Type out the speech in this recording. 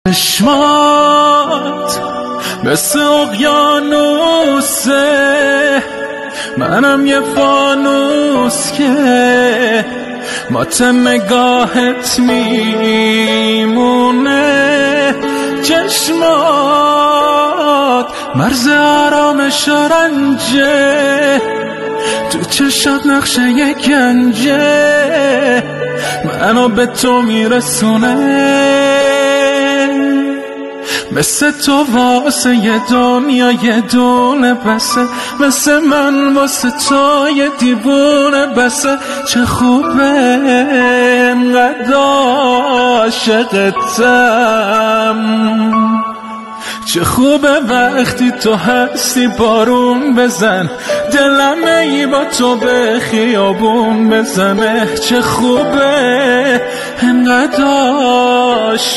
چشمات مثل اقیانوسه، منم یه فانوس که ماتم نگاهت میمونه. چشمات مرز آرامش و رنجه، تو چشات نقشه یه گنجه منو به تو میرسونه. مثل تو واسه یه دنیا یه دونه بسه، مثل من واسه تو یه دیوونه بسه. چه خوبه انقدر عاشقتم، چه خوبه وقتی تو هستی بارون بزن، دلم ای با تو به خیابون بزنه. چه خوبه انقدر